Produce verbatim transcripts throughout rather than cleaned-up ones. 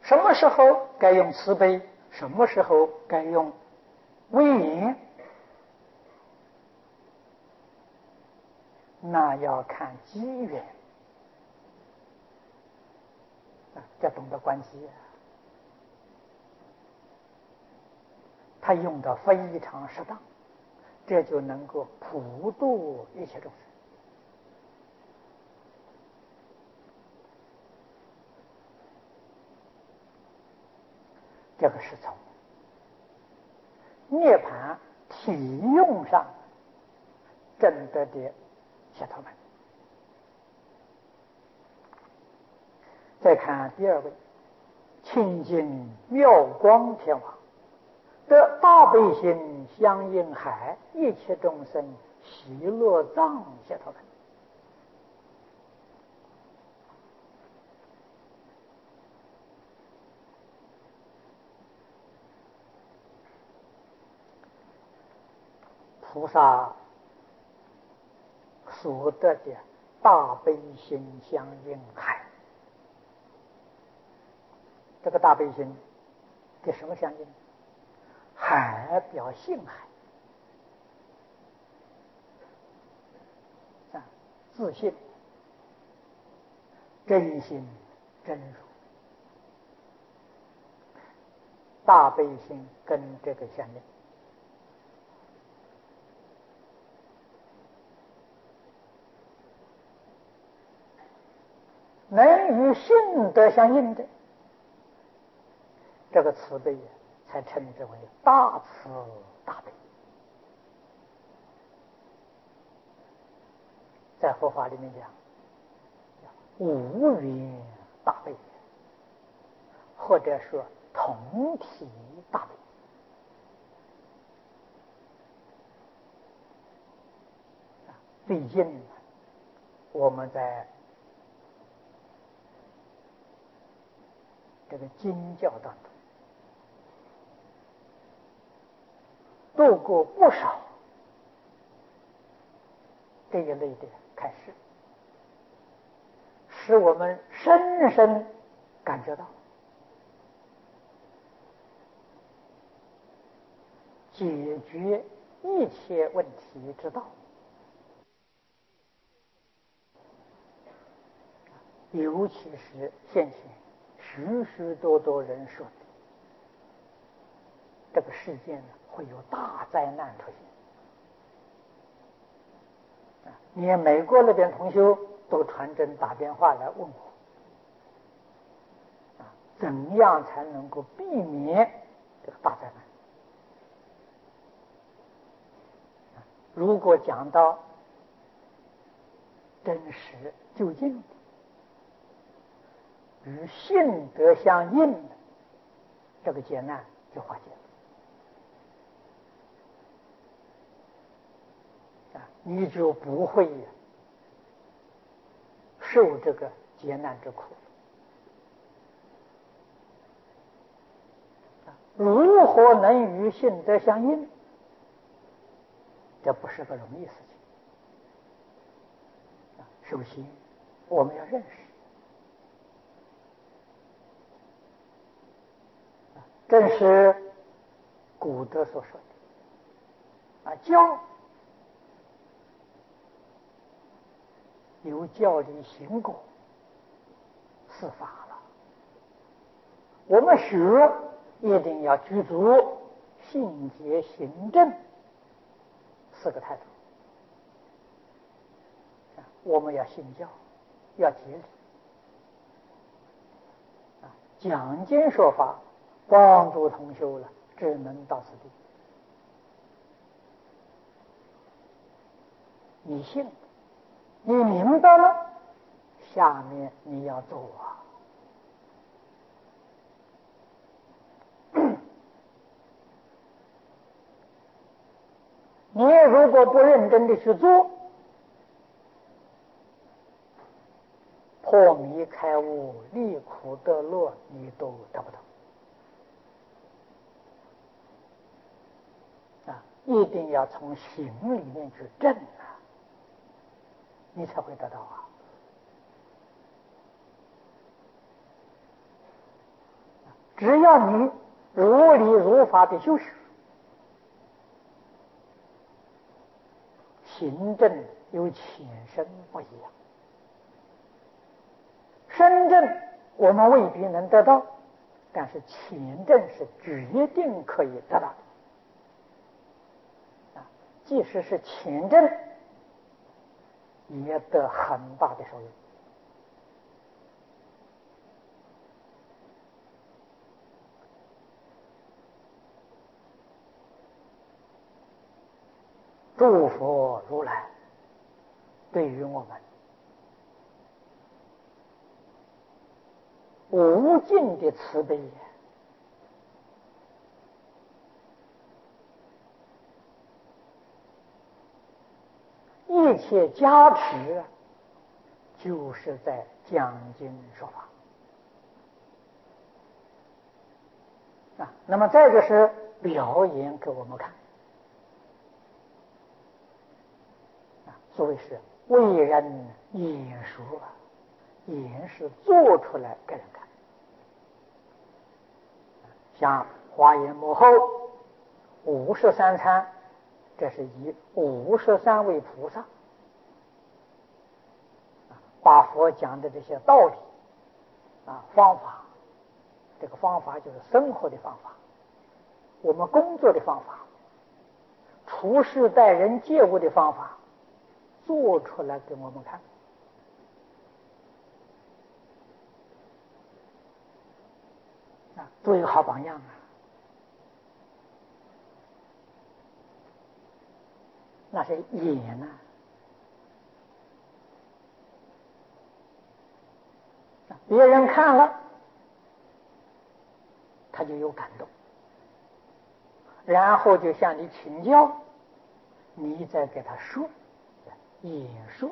什么时候该用慈悲，什么时候该用威严，那要看机缘啊，要懂得观机。他用的非常适当，这就能够普度一切众生。这个是从涅槃体用上证得的解脱门。再看第二位，清净妙光天王，得大悲心相应海，一切众生喜乐藏解脱门。菩萨所得的大悲心相应海，这个大悲心跟什么相应？海表性海啊，自信、真心、真如。大悲心跟这个相应。能与性德相应的，这个慈悲才称之为大慈大悲。在佛法里面讲，无缘大悲，或者说同体大悲。最近我们在这个经教当中读过不少这一类的开示，使我们深深感觉到解决一切问题之道，尤其是现前许许多多人说的这个世界呢会有大灾难出现，连美国那边同修都传真打电话来问我，怎样才能够避免这个大灾难。如果讲到真实究竟的与性德相应的，这个劫难就化解了，你就不会受这个劫难之苦。如何能与性德相应？这不是个容易事情。首先我们要认识，正是古德所说的啊，教有教理行果是法了。我们学一定要具足信解行正四个态度。我们要信教，要解理，讲经说法，帮助同修了，只能到此地。你信，你明白了，下面你要做啊。你如果不认真的去做，破迷开悟、离苦得乐，你都得不到啊！一定要从行里面去证啊，你才会得到啊。 只要你如理如法的修学，行证有浅深不一样。深证我们未必能得到，但是浅证是决定可以得到的。啊，即使是浅证，也得很大的受用。诸佛如来对于我们无尽的慈悲，一切加持就是在讲经说法啊。那么再就是表演给我们看啊，所谓是为人演说啊，演是做出来给人看。像华严幕后五十三参，这是以五十三位菩萨把佛讲的这些道理啊方法，这个方法就是生活的方法，我们工作的方法，处事待人接物的方法，做出来给我们看啊，做一个好榜样啊。那是演呐、啊，别人看了他就有感动，然后就向你请教，你再给他说，演说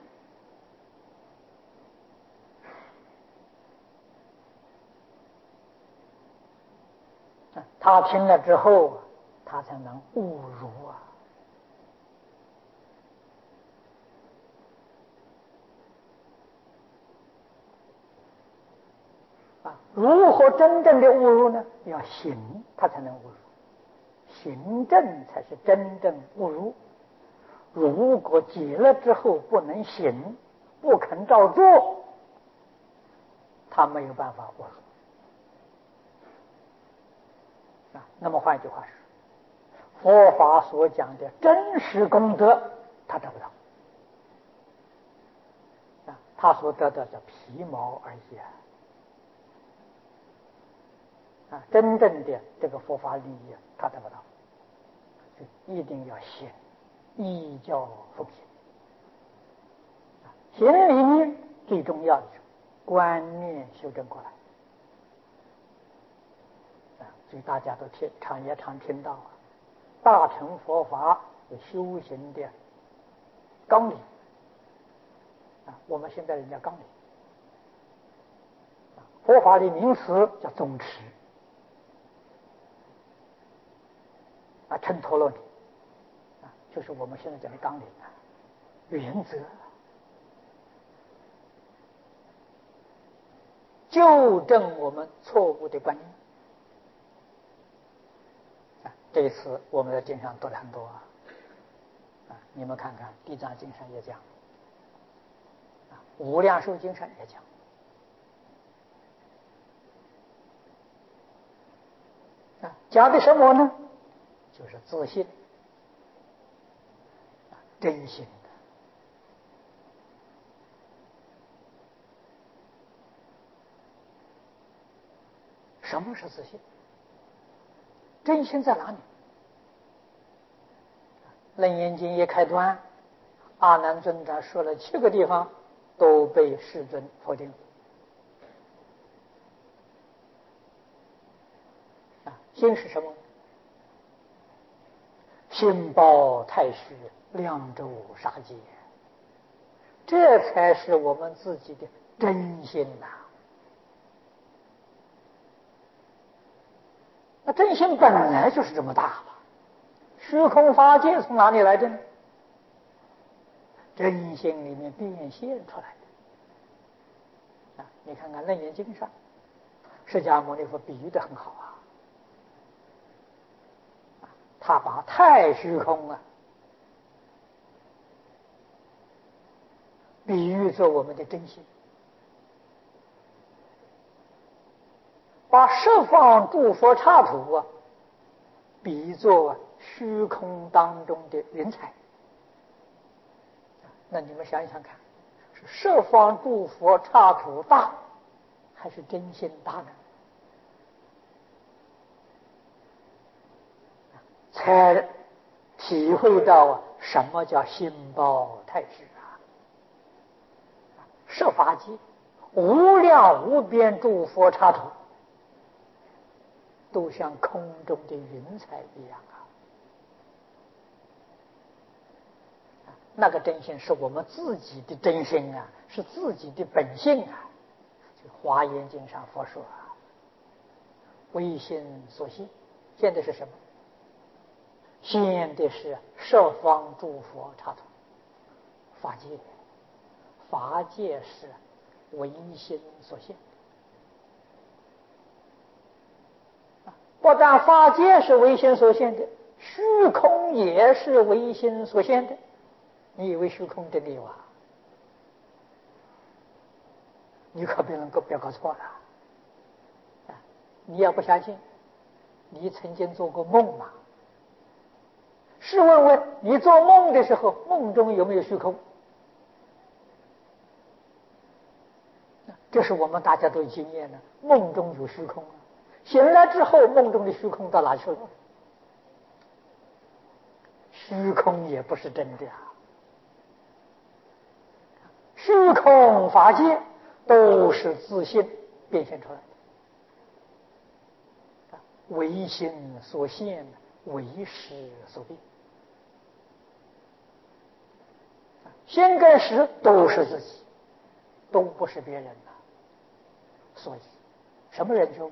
啊，他听了之后他才能悟入啊。啊，如何真正的悟入呢？要行，他才能悟入，行正才是真正悟入。如果解了之后不能行，不肯照做，他没有办法悟入啊。那么换句话说，佛法所讲的真实功德，他得不到啊，他所得的叫皮毛而已啊。啊，真正的这个佛法利益他得不到，就一定要行，依教奉行。行里面最重要的是观念修正过来啊，所以大家都听常也常听到啊，大乘佛法有修行的纲领啊，我们现在人家纲领啊，佛法的名词叫宗持啊，称陀罗尼啊，就是我们现在讲的纲领啊，原则，纠正我们错误的观念啊。这一次我们在经上读了很多啊，啊，你们看看《地藏经》上也讲，啊，《无量寿经》上也讲，啊，讲的什么呢？就是自信。真心的。什么是自信？真心在哪里？楞严经一开端，阿难尊者说了七个地方，都被世尊否定。啊，心是什么？心包太虚，量周杀劫，这才是我们自己的真心呐、啊。那真心本来就是这么大嘛，虚空法界从哪里来的呢？真心里面变现出来的啊！你看看《楞严经》上， 释迦牟尼佛比喻的很好啊，他把太虚空啊比喻作我们的真心，把十方诸佛刹土啊比喻作虚空当中的云彩。那你们想想看，是十方诸佛刹土大，还是真心大呢？才体会到什么叫心包太虚啊！十法界无量无边诸佛刹土，都像空中的云彩一样啊！那个真心是我们自己的真心啊，是自己的本性啊。就华严经上佛说啊，唯心所现，现的是什么？现的是十方诸佛刹土法界，法界是唯心所现。不但法界是唯心所现的，虚空也是唯心所现的。你以为虚空真的有啊？你可别能够不要搞错了。啊，你要不相信，你曾经做过梦吗？试问问你做梦的时候，梦中有没有虚空？这是我们大家都有经验的，梦中有虚空啊。醒来之后，梦中的虚空到哪去了？虚空也不是真的啊。虚空法界都是自性变现出来的，唯心所现，唯识所变。心跟识都是自己，都不是别人的。所以，什么人就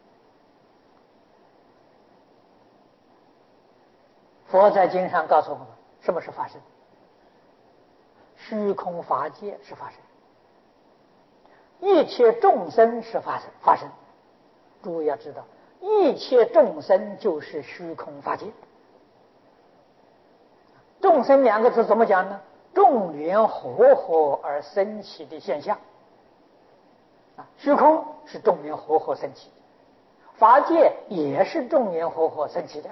佛在经上告诉我们，什么是法身？虚空法界是法身，一切众生是法身。法身，诸位要知道，一切众生就是虚空法界。众生两个字怎么讲呢？众缘和合而生起的现象。啊，虚空是众缘和合生起的，法界也是众缘和合生起的。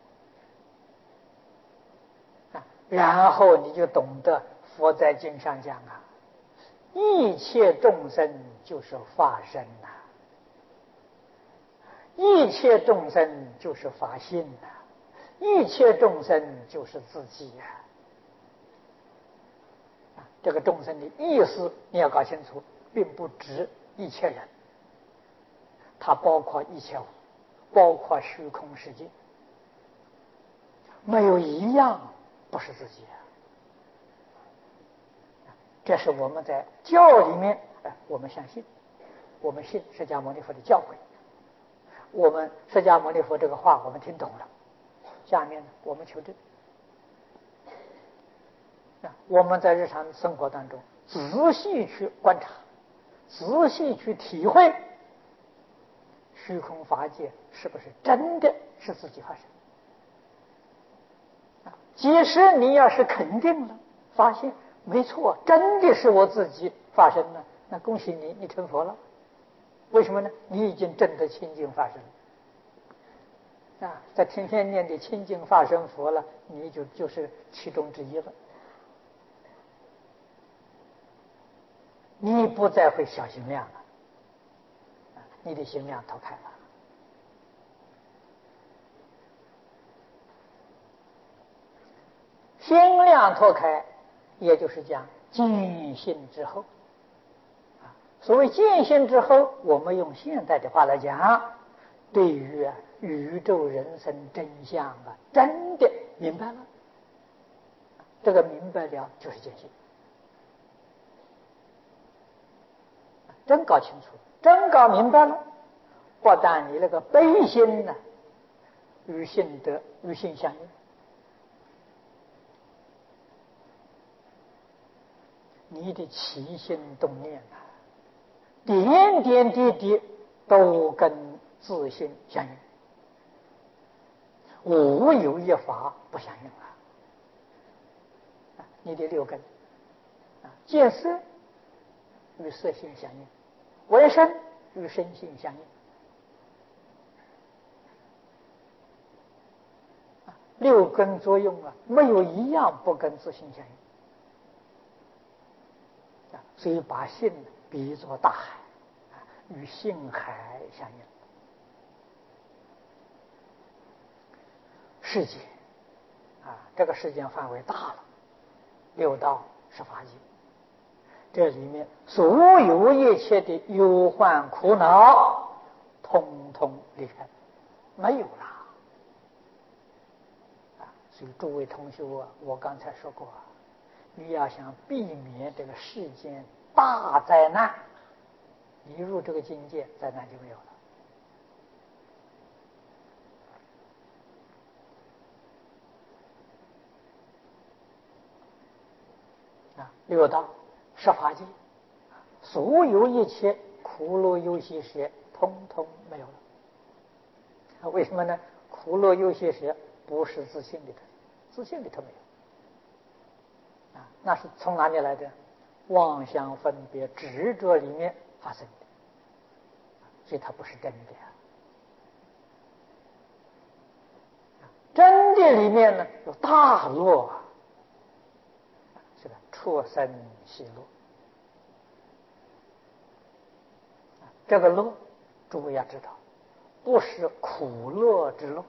啊，然后你就懂得佛在经上讲啊，一切众生就是法身呐、啊，一切众生就是法性呐、啊，一切众生就是自己呀、啊。这个众生的意思你要搞清楚，并不指一切人，它包括一切物，包括虚空世界，没有一样不是自己啊。这是我们在教里面，我们相信，我们信释迦牟尼佛的教诲，我们释迦牟尼佛这个话我们听懂了，下面我们求证。我们在日常生活当中仔细去观察，仔细去体会，虚空法界是不是真的是自己发生？即使你要是肯定了，发现没错，真的是我自己发生了，那恭喜你，你成佛了。为什么呢？你已经证得清净法身了啊，在天天念的清净法身佛了，你就就是其中之一了。你不再会小心量了，你的心量脱开了。心量脱开，也就是讲见性之后。所谓见性之后，我们用现代的话来讲，对于、啊、宇宙人生真相啊，真的明白了。这个明白了就是见性，真搞清楚，真搞明白了。不但你那个悲心呢、啊，与性德与性相应，你的起心动念啊，点点滴滴都跟自性相应，无有一法不相应啊！你的六根啊，见色与色性相应，闻声与声性相应，六根作用啊，没有一样不跟自性相应啊，所以把性比作大海啊，与性海相应。世界啊，这个世界范围大了，六道十法界，这里面所有一切的忧患苦恼，通通离开，没有了。所以诸位同学啊，我刚才说过，你要想避免这个世间大灾难，你入这个境界，灾难就没有了。啊，六道十法界，所有一切苦乐忧喜舍，通通没有了。为什么呢？苦乐忧喜舍不是自性里头，自性里头没有啊，那是从哪里来的？妄想分别执着里面发生的，所以它不是真的啊。真的里面呢有大乐啊，这个出生喜乐，这个乐，诸位要知道，不是苦乐之乐，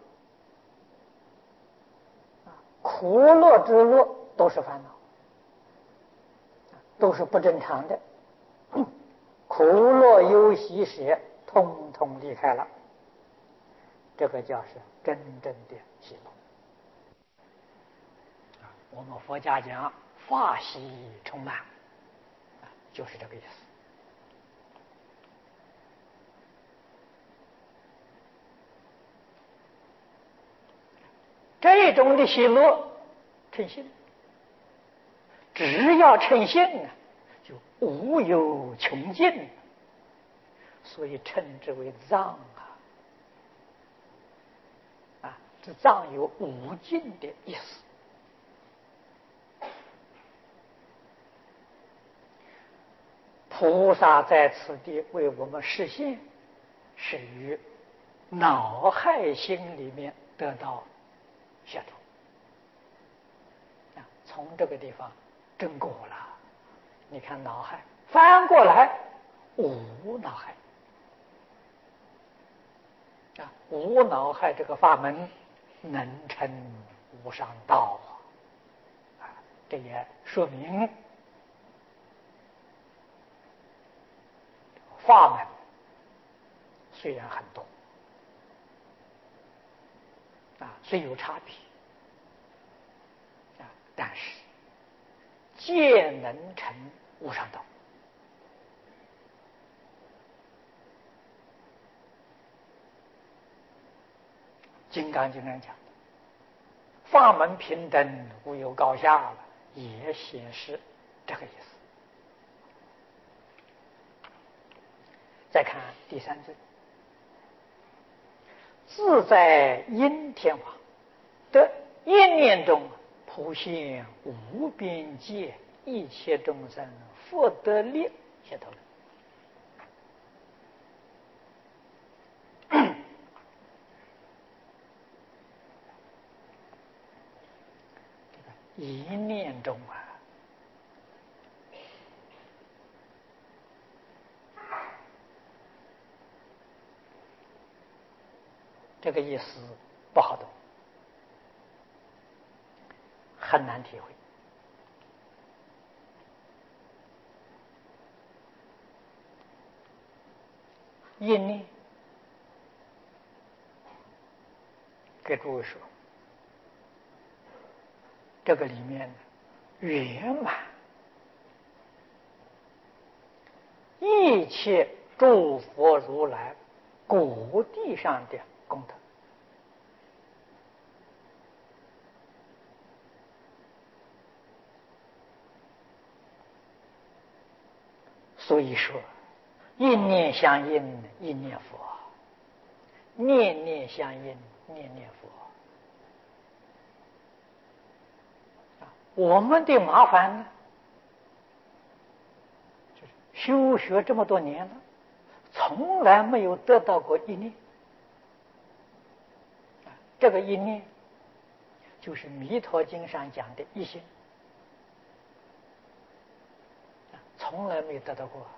苦乐之乐都是烦恼，都是不正常的。苦乐忧喜舍通通离开了，这个叫是真正的喜乐。我们佛家讲法喜充满，就是这个意思。这种的喜乐称性，只要称性啊，就无有穷尽，所以称之为藏啊。啊，这藏有无尽的意思。菩萨在此地为我们示现，是于恼害心里面得到解脱。啊，从这个地方证果了。你看恼害翻过来，无恼害啊，无恼害这个法门能成无上道啊！这也说明法门虽然很多啊，虽有差别啊，但是皆能成无上道。金刚经上讲的法门平等，无有高下了，也显示这个意思。再看第三句，自在因天王的一念中普现无边界，一切众生福得力解脱。一念中啊，这个意思不好懂，很难体会。一念，给诸位说，这个里面圆满一切诸佛如来果地上的功德。所以说一念相应，一念佛；念念相应，念念佛。我们的麻烦呢，就是修学这么多年了，从来没有得到过一念。这个一念，就是《弥陀经》上讲的一心，从来没有得到过。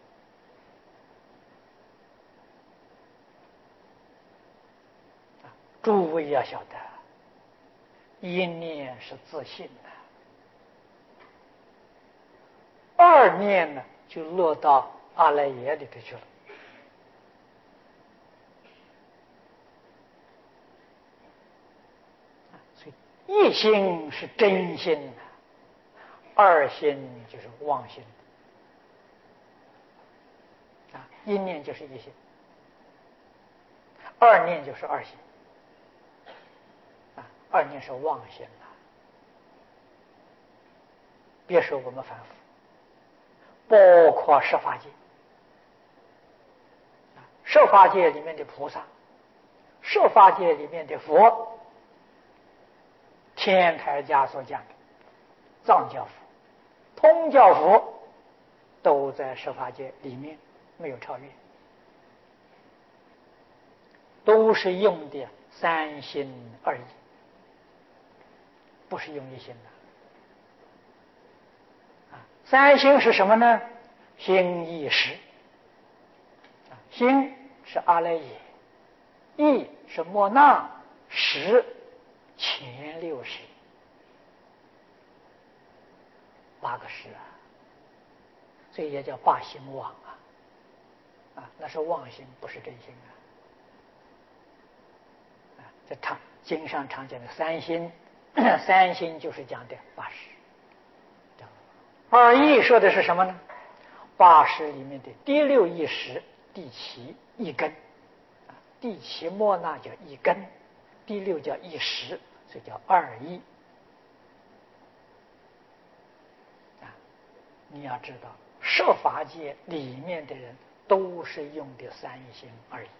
诸位要晓得，一念是自信的，二念呢就落到阿赖耶里头去了。所以一心是真心的，二心就是妄心的。啊，一念就是一心，二念就是二心。二念是妄心了，别说我们凡夫，包括十法界，十法界里面的菩萨，十法界里面的佛，天台家所讲的藏教佛、通教佛，都在十法界里面，没有超越，都是用的三心二意，不是用一心的。三心是什么呢？心意识。心是阿赖耶，意是莫那，识前六识，八个识啊，所以也叫八心妄啊。啊，那是妄心，不是真心啊。啊，这常经上常讲的三心，三心就是讲的八识。二意说的是什么呢？八识里面的第六意识，第七一根，第七莫那叫一根，第六叫一识，所以叫二意。啊，你要知道，设法界里面的人都是用的三心二意。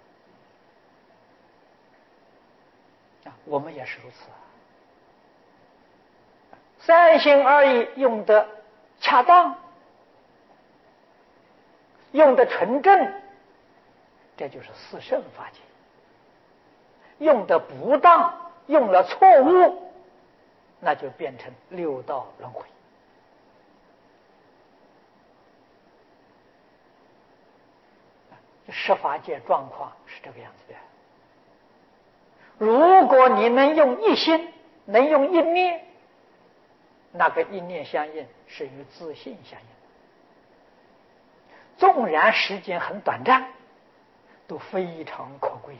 啊，我们也是如此啊。三心二意用的恰当，用的纯正，这就是四圣法界。用的不当，用了错误，那就变成六道轮回。十法界状况是这个样子的。如果你能用一心，能用一念，那个一念相应是与自信相应，纵然时间很短暂，都非常可贵。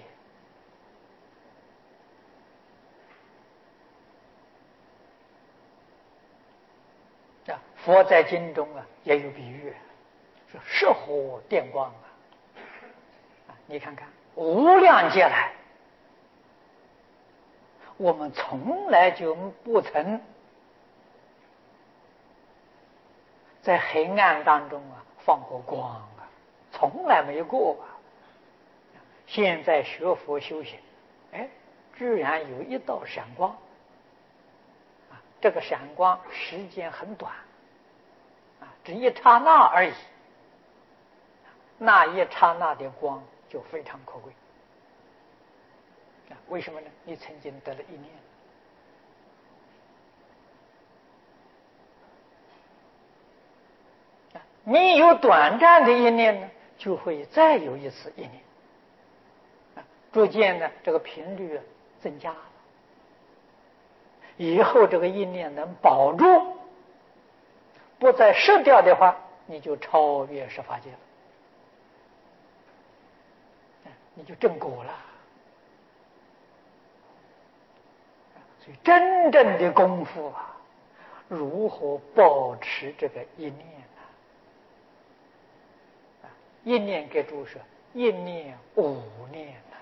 啊，佛在经中啊也有比喻，说射火电光啊，啊，你看看无量劫来，我们从来就不曾在黑暗当中啊放过光啊，从来没有过啊。现在学佛修行，哎，居然有一道闪光，啊，这个闪光时间很短，啊，只一刹那而已，那一刹那的光就非常可贵。啊，为什么呢？你曾经得了一念。你有短暂的一念呢，就会再有一次一念，啊，逐渐呢，这个频率增加了。以后这个一念能保住，不再失掉的话，你就超越十法界了，你就正果了。所以真正的功夫啊，如何保持这个一念？一念给诸说，一念五念呢，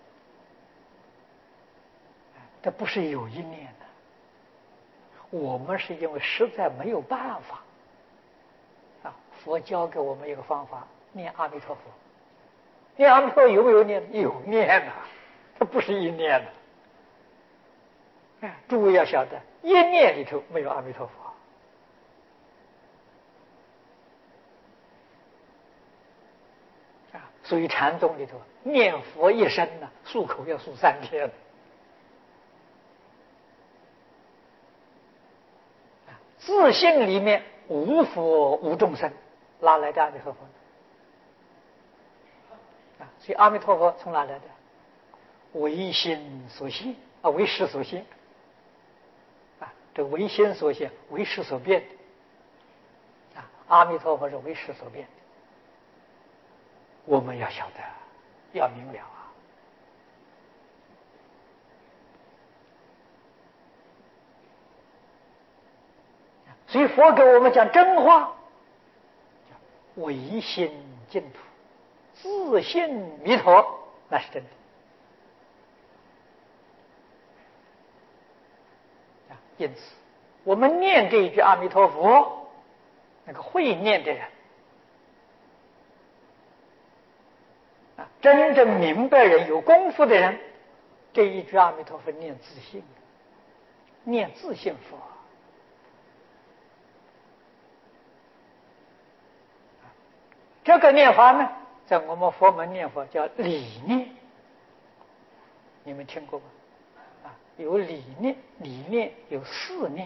这不是有一念的。我们是因为实在没有办法啊，佛教给我们一个方法， 念阿弥陀佛。念阿弥陀佛有没有念？有念啊，它不是一念的。诸位要晓得，一念里头没有阿弥陀佛。啊，所以禅宗里头念佛一生呢，漱口要漱三天。自性里面无佛无众生，哪来的阿弥陀佛呢？啊，所以阿弥陀佛从哪来的？唯心所现啊，唯识所现啊，这唯心所现，唯识所变的啊。阿弥陀佛是唯识所变的，我们要晓得，要明了啊。所以佛给我们讲真话，唯心净土，自性弥陀，那是真的。因此，我们念这一句阿弥陀佛，那个会念的人啊，真正明白人、有功夫的人，这一句阿弥陀佛念自性，念自性佛。这个念法呢，在我们佛门念佛叫理念，你们听过吗？啊，有理念，理念有四念。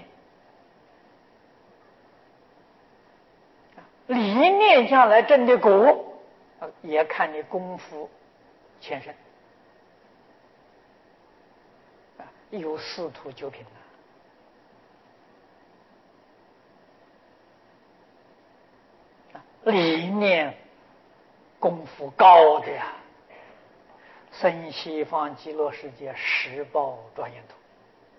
理念将来证的果，也看你功夫前身。啊，有四图九品啊，理念功夫高的呀，生西方极乐世界十报庄严土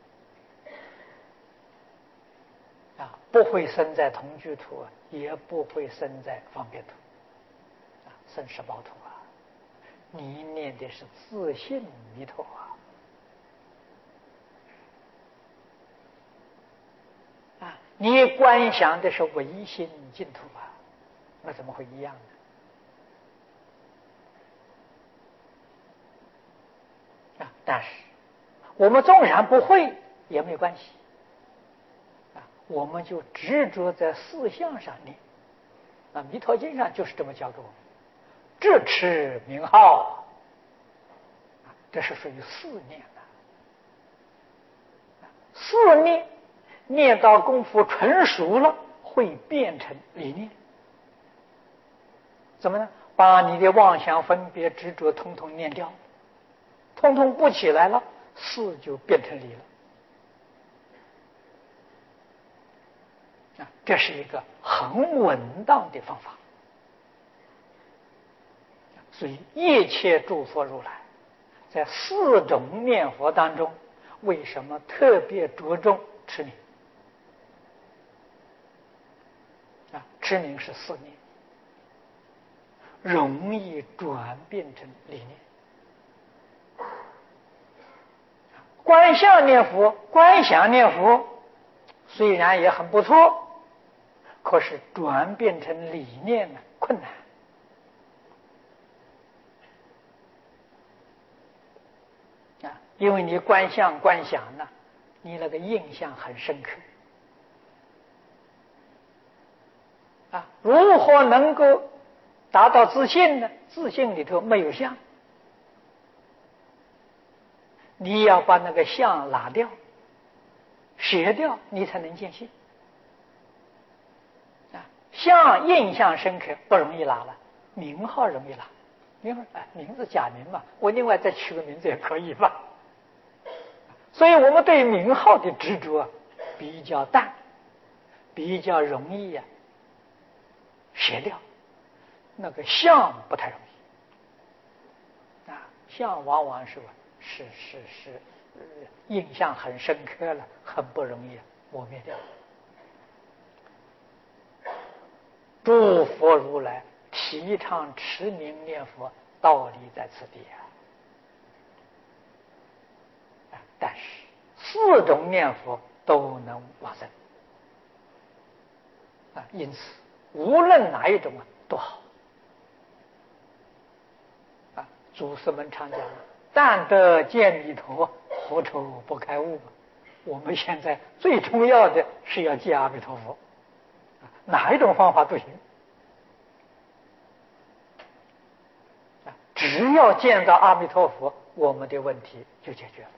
啊，不会生在同居土，也不会生在方便土啊，生十报土啊。你念的是自性弥陀啊，啊，你观想的是唯心净土啊，那怎么会一样呢？啊，但是我们纵然不会也没有关系啊，我们就执着在四相上念啊，《弥陀经》上就是这么教给我们，智持名号啊，这是属于四念的。四念念到功夫纯熟了，会变成理念。怎么呢？把你的妄想分别执着统统念掉，统统不起来了，事就变成理了。啊，这是一个很稳当的方法。所以一切诸佛如来在四种念佛当中，为什么特别着重持名？啊，持名是四念，容易转变成理念。观相念佛、观想念佛虽然也很不错，可是转变成理念呢，困难。啊，因为你观相观想呢，你那个印象很深刻。啊，如何能够达到自信呢？自信里头没有相，你要把那个相拿掉、舍掉，你才能见性。啊，相印象深刻不容易拿了，名号容易拿。名号哎，名字假名嘛，我另外再取个名字也可以吧。所以我们对名号的执着比较淡，比较容易呀、啊、舍掉。那个相不太容易啊，相往往是是是是、呃、印象很深刻了，很不容易磨灭掉。诸佛如来提倡持名念佛，道理在此地啊。啊，但是四种念佛都能往生啊，因此无论哪一种啊都好。 祖师们常讲，但得见弥陀，佛愁不开悟。我们现在最重要的是要见阿弥陀佛，哪一种方法都行，只要见到阿弥陀佛，我们的问题就解决了。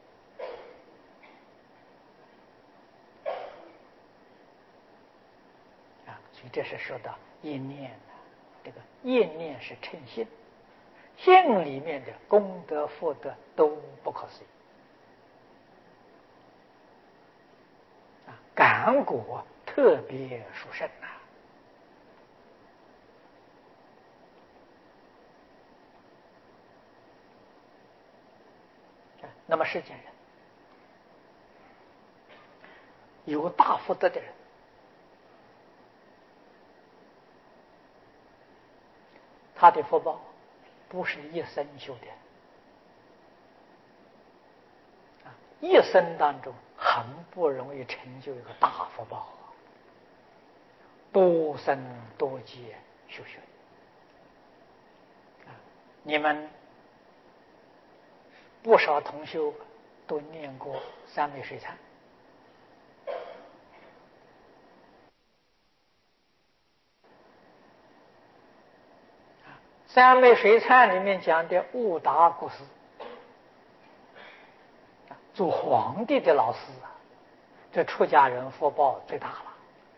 啊，所以这是说到一念呢，这个一念是称心，心里面的功德福德都不可思议。感果特别殊胜呐、啊！那么世间人有大福德的人，他的福报不是一生修的，啊，一生当中很不容易成就一个大福报，多生多劫修学。啊，你们不少同修都念过三昧水忏。三昧水忏里面讲的悟达国师，做皇帝的老师啊，这出家人福报最大了。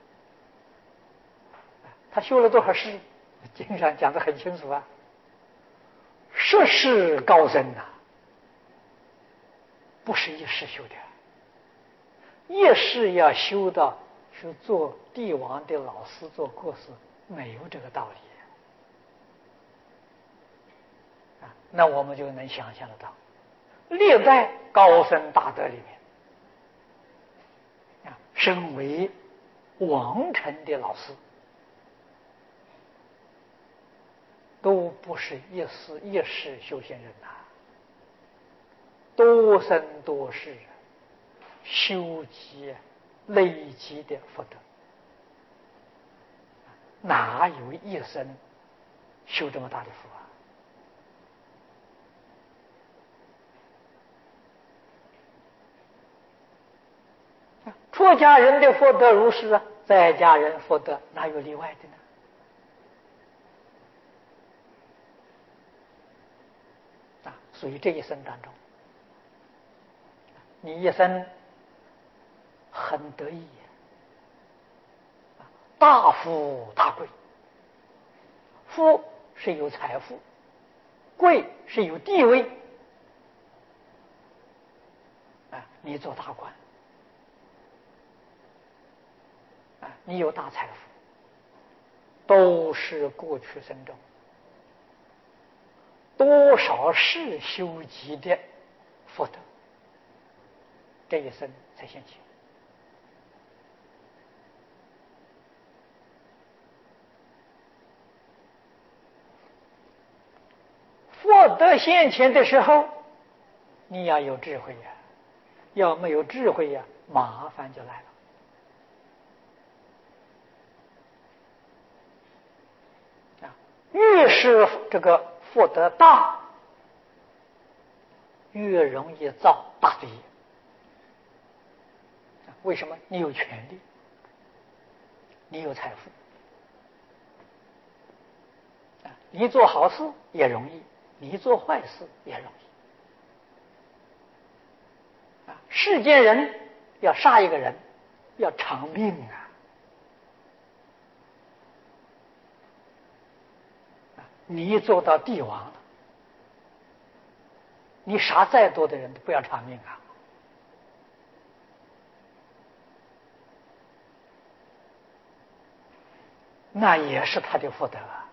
他修了多少世？经上讲得很清楚啊，十世高僧呐、啊，不是一世修的，一世要修到是做帝王的老师、做国师，没有这个道理。那我们就能想象得到，历代高僧大德里面，啊，身为王臣的老师，都不是一时一世修行人呐、啊，多生多世修积累积的福德，哪有一生修这么大的福啊？出家人的福德如是啊，在家人福德哪有例外的呢？啊，所以这一生当中，你一生很得意，大富大贵。富是有财富，贵是有地位。啊，你做大官。你有大财富，都是过去生中多少世修集的福德，这一生才现起。福德现前的时候，你要有智慧呀、啊，要没有智慧呀、啊，麻烦就来了。越是这个福德大，越容易造大罪业。为什么？你有权利，你有财富，你做好事也容易，你做坏事也容易。世间人要杀一个人，要偿命啊！你做到帝王了，你杀再多的人都不要偿命啊！那也是他的福德啊！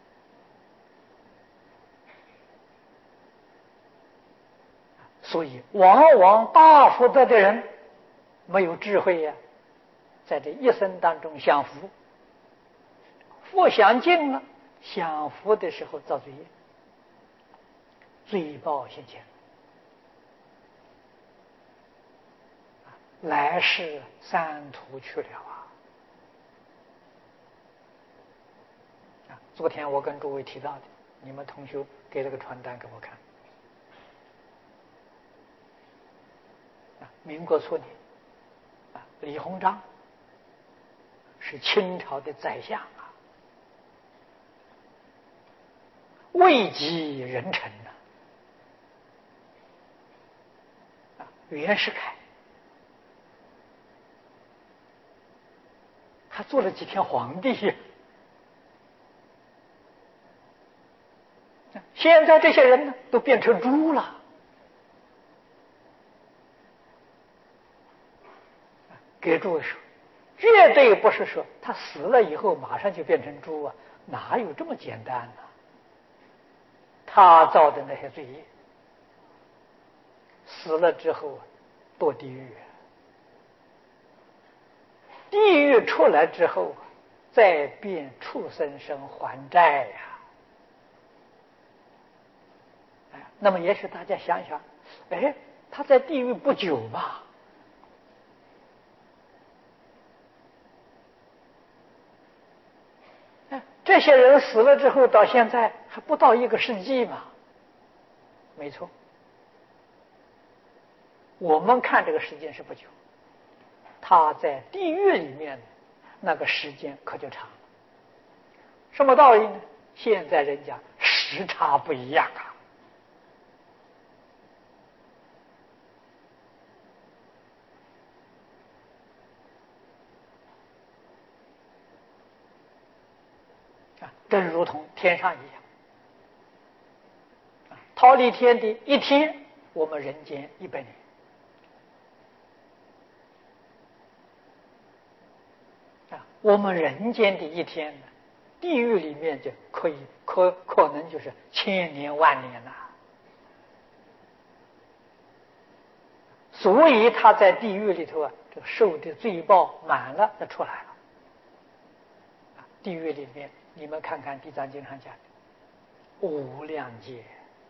所以，往往大福德的人没有智慧呀、啊，在这一生当中享福，福享尽了，享福的时候造罪业，罪报现前，来世三途去了啊！啊，昨天我跟诸位提到的， 你们同学给了个传单给我看，啊，民国初年，啊，李鸿章是清朝的宰相啊，位极人臣呐，啊，袁世凯他做了几天皇帝呀。现在这些人呢，都变成猪了。给诸位说，绝对不是说他死了以后马上就变成猪啊，哪有这么简单呢？他造的那些罪业，死了之后堕地狱，地狱出来之后再变畜生身还债呀。那么也许大家想想，哎，他在地狱不久吧？这些人死了之后，到现在还不到一个世纪嘛？没错，我们看这个时间是不久，他在地狱里面那个时间可就长了。什么道理呢？现在人家时差不一样啊。正如同天上一样，桃李天地一天，我们人间一百年。啊，我们人间的一天呢，地狱里面就可以可可能就是千年万年了。所以他在地狱里头啊，这受的罪报满了，就出来了。地狱里面，你们看看《地藏经》上讲的无量劫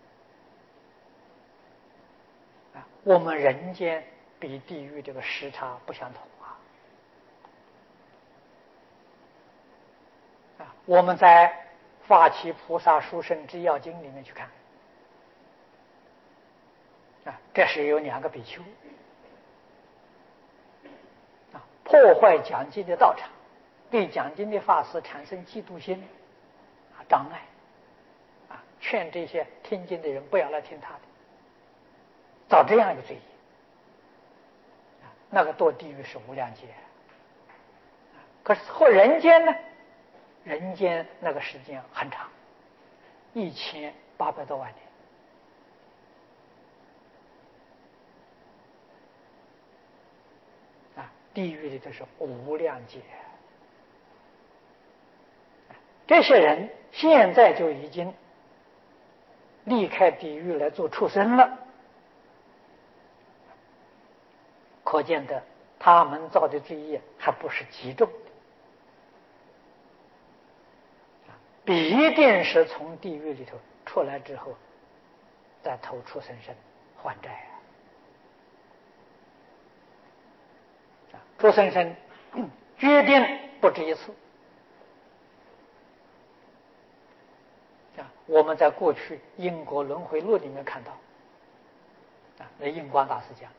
啊，我们人间比地狱这个时差不相同啊。啊，我们在《发起菩萨殊胜之要经》里面去看啊，这是有两个比丘啊，破坏讲经的道场，对讲经的法师产生嫉妒心啊，障碍啊，劝这些听经的人不要来听他的，造这样一个罪业。那个堕地狱是无量劫，可是或人间呢？人间那个时间很长，一千八百多万年。啊，地狱里头是无量劫。这些人现在就已经离开地狱来做畜生了，可见的他们造的罪业还不是极重的，必定是从地狱里头出来之后再投畜生身还债啊！畜生身决定不止一次啊！我们在过去《因果轮回录》里面看到啊，那印光大师讲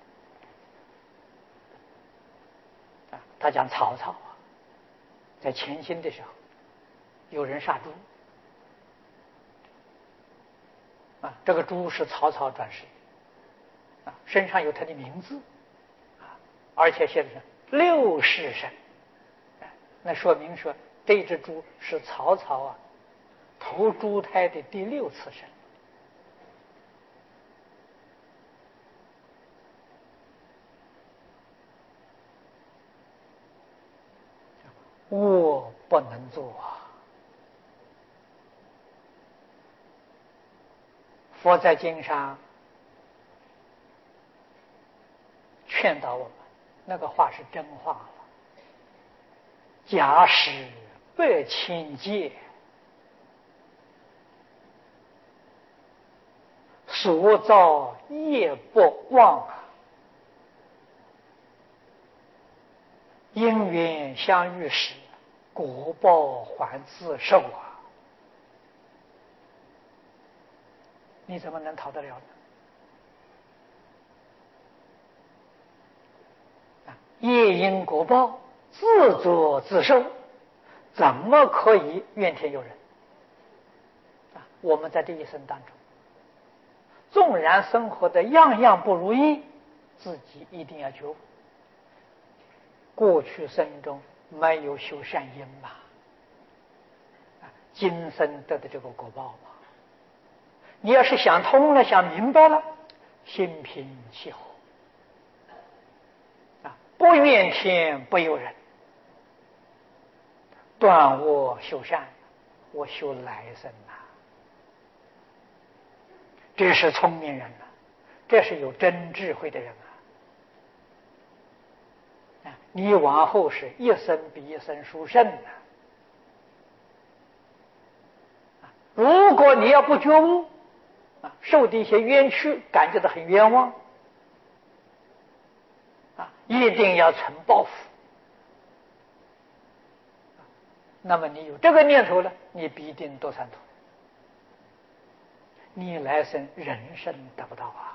的啊，他讲曹操啊，在前心的时候，有人杀猪啊，这个猪是曹操转世啊，身上有他的名字啊，而且写的是六世身，那说明说这只猪是曹操啊投猪胎的第六次生。我不能做啊！佛在经上劝导我们，那个话是真话了。假使百千劫，所造业不忘啊，因缘相遇时，果报还自受啊！ 你怎么能逃得了呢？啊，业因果报，自作自受，怎么可以怨天尤人？啊，我们在这一生当中，纵然生活的样样不如意，自己一定要觉悟，过去生中没有修善因嘛，啊，今生得的这个果报嘛。你要是想通了，想明白了，心平气和，啊，不怨天不尤人，断我修善，我修来生呐。这是聪明人呐，这是有真智慧的人啊！啊，你往后是一生比一生殊胜的。啊，如果你要不觉悟，啊，受的一些冤屈，感觉到很冤枉，啊，一定要存报复。那么你有这个念头了，你必定堕三途，你来生人生得不到啊！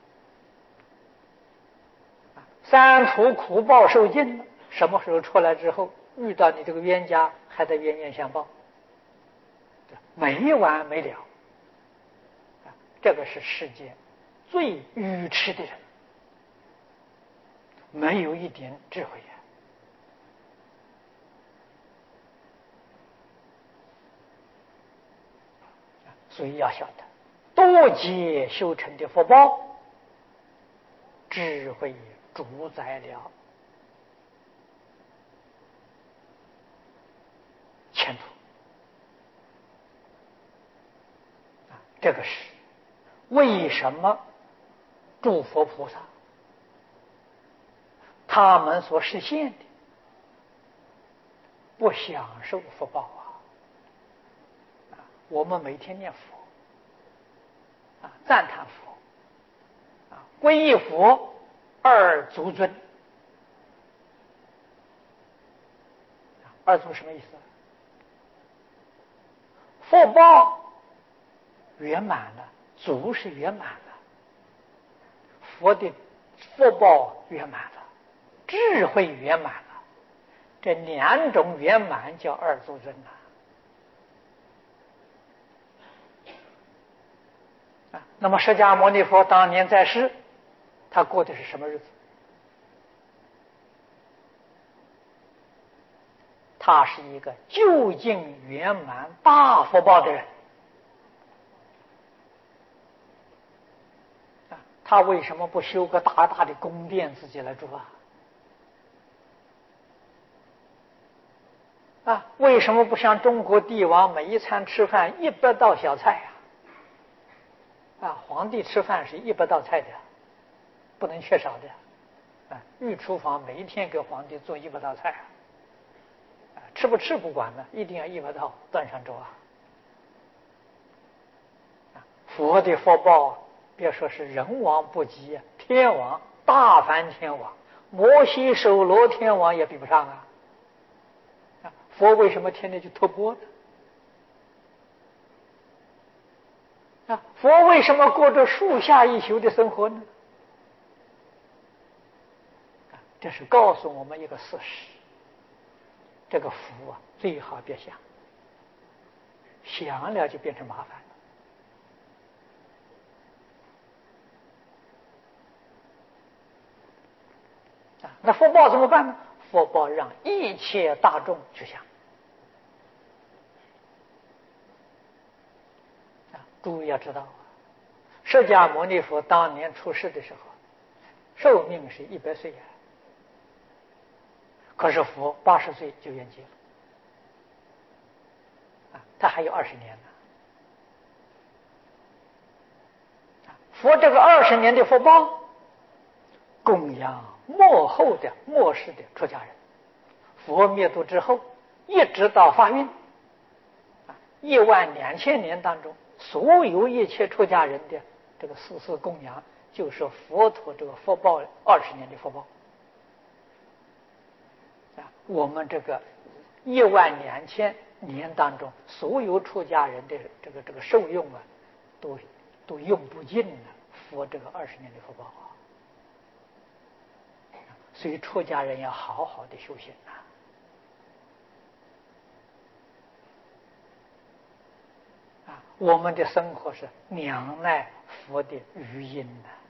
三途苦报受尽了，什么时候出来之后遇到你这个冤家，还得冤冤相报，没完没了。这个是世界最愚痴的人，没有一点智慧呀。所以要晓得，多劫修成的福报，智慧主宰了前途。啊，这个是为什么诸佛菩萨他们所实现的不享受福报啊！啊，我们每天念佛，啊，赞叹佛，啊，皈依佛二足尊。二足什么意思？福报圆满了，足是圆满了，佛的福报圆满了，智慧圆满了，这两种圆满叫二足尊呐。啊，那么释迦牟尼佛当年在世，他过的是什么日子？他是一个究竟圆满大福报的人。啊，他为什么不修个大大的宫殿自己来住啊？啊，为什么不像中国帝王每一餐吃饭一百道小菜啊？啊，皇帝吃饭是一百道菜的，不能缺少的。啊，御厨房每一天给皇帝做一百道菜啊。吃不吃不管了，一定要一百道端上桌啊！佛的福报，别说是人王不及，天王大梵天王、摩西首罗天王也比不上啊！佛为什么天天去托钵呢？啊，佛为什么过着树下一宿的生活呢？这是告诉我们一个事实。这个福啊，最好别想，想了就变成麻烦了。啊，那福报怎么办呢？福报让一切大众去想。啊，诸位要知道啊，释迦牟尼佛当年出世的时候，寿命是一百岁啊，可是佛八十岁就圆寂了。他还有二十年呢。佛这个二十年的福报，供养末后的末世的出家人。佛灭度之后，一直到法运，一万两千年当中，所有一切出家人的这个世事供养，就是佛陀这个福报二十年的福报。啊，我们这个一万两千年当中，所有出家人的这个这个受用啊，都都用不尽了佛这个二十年的福报啊！所以出家人要好好的修行啊！啊，我们的生活是仰赖佛的余荫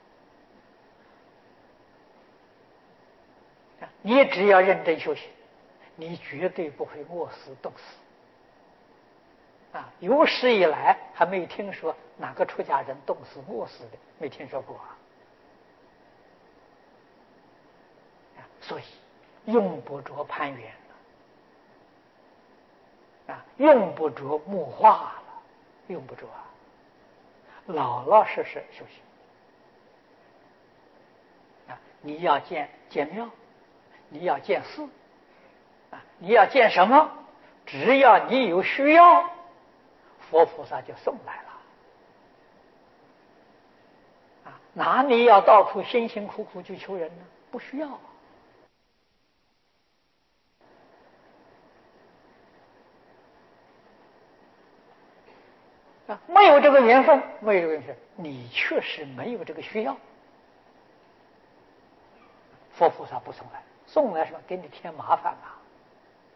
的。你只要认真修行，你绝对不会饿死冻死。啊，有史以来还没听说哪个出家人冻死饿死的，没听说过啊。所以用不着攀缘了，啊，用不着木化了，用不着啊，老老实实修行。啊，你要见见庙，你要见寺，啊，你要见什么？只要你有需要，佛菩萨就送来了。啊，哪里要到处辛辛苦苦去求人呢？不需要。啊，没有这个缘分，没有这个缘分，你确实没有这个需要，佛菩萨不送来，送来什么？给你添麻烦啊！